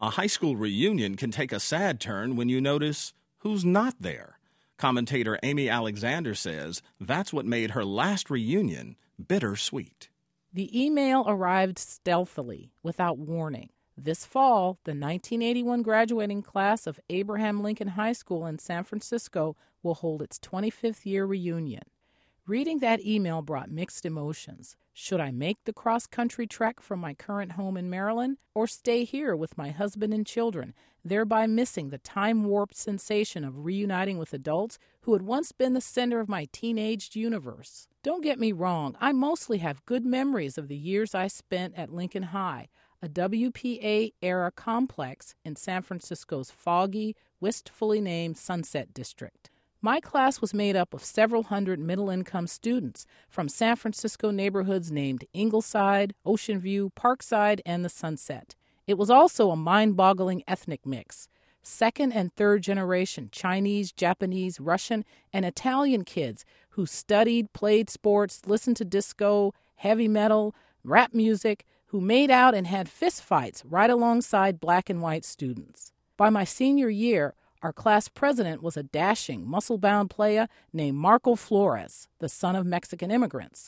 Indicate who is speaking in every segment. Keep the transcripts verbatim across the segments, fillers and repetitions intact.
Speaker 1: A high school reunion can take a sad turn when you notice who's not there. Commentator Amy Alexander says that's what made her last reunion bittersweet.
Speaker 2: The email arrived stealthily, without warning. This fall, the nineteen eighty-one graduating class of Abraham Lincoln High School in San Francisco will hold its twenty-fifth year reunion. Reading that email brought mixed emotions. Should I make the cross-country trek from my current home in Maryland, or stay here with my husband and children, thereby missing the time-warped sensation of reuniting with adults who had once been the center of my teenaged universe? Don't get me wrong, I mostly have good memories of the years I spent at Lincoln High, a W P A-era complex in San Francisco's foggy, wistfully named Sunset District. My class was made up of several hundred middle-income students from San Francisco neighborhoods named Ingleside, Ocean View, Parkside, and the Sunset. It was also a mind-boggling ethnic mix. Second and third generation Chinese, Japanese, Russian, and Italian kids who studied, played sports, listened to disco, heavy metal, rap music, who made out and had fistfights right alongside black and white students. By my senior year, our class president was a dashing, muscle-bound player named Marco Flores, the son of Mexican immigrants.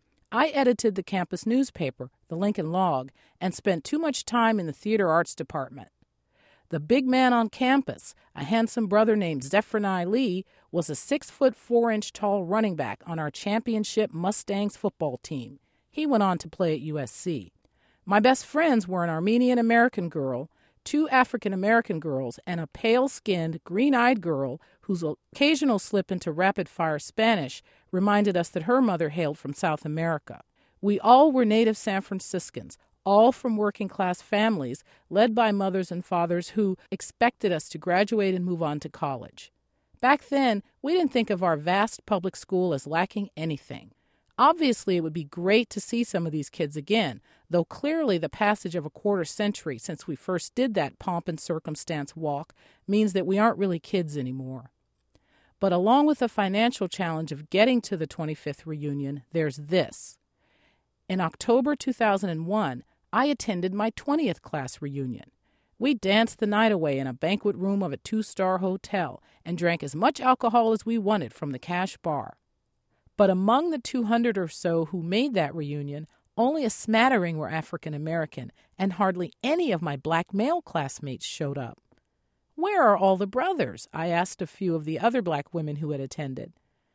Speaker 2: I edited the campus newspaper, the Lincoln Log, and spent too much time in the theater arts department. The big man on campus, a handsome brother named Zephaniah Lee, was a six-foot, four-inch tall running back on our championship Mustangs football team. He went on to play at U S C. My best friends were an Armenian-American girl, two African-American girls, and a pale-skinned, green-eyed girl whose occasional slip into rapid-fire Spanish reminded us that her mother hailed from South America. We all were native San Franciscans, all from working-class families led by mothers and fathers who expected us to graduate and move on to college. Back then, we didn't think of our vast public school as lacking anything. Obviously, it would be great to see some of these kids again, though clearly the passage of a quarter century since we first did that pomp and circumstance walk means that we aren't really kids anymore. But along with the financial challenge of getting to the twenty-fifth reunion, there's this. In October two thousand one, I attended my twentieth class reunion. We danced the night away in a banquet room of a two-star hotel and drank as much alcohol as we wanted from the cash bar. But among the two hundred or so who made that reunion, only a smattering were African American, and hardly any of my black male classmates showed up. Where are all the brothers? I asked a few of the other black women who had attended.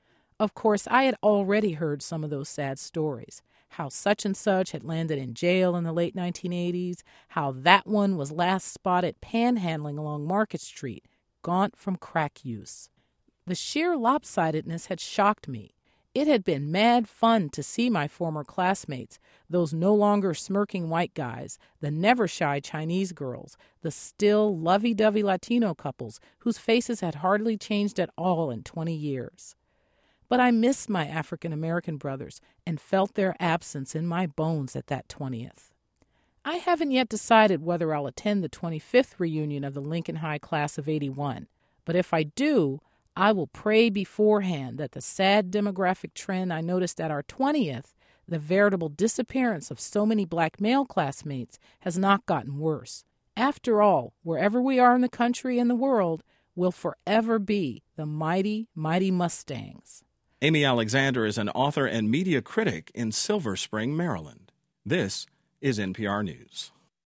Speaker 2: Of course, I had already heard some of those sad stories, how such and such had landed in jail in the late nineteen eighties, how that one was last spotted panhandling along Market Street, gaunt from crack use. The sheer lopsidedness had shocked me. It had been mad fun to see my former classmates, those no longer smirking white guys, the never-shy Chinese girls, the still lovey-dovey Latino couples whose faces had hardly changed at all in twenty years. But I missed my African-American brothers and felt their absence in my bones at that twentieth. I haven't yet decided whether I'll attend the twenty-fifth reunion of the Lincoln High class of eighty-one, but if I do, I will pray beforehand that the sad demographic trend I noticed at our twentieth, the veritable disappearance of so many black male classmates, has not gotten worse. After all, wherever we are in the country and the world, we'll forever be the mighty, mighty Mustangs.
Speaker 1: Amy Alexander is an author and media critic in Silver Spring, Maryland. This is N P R News.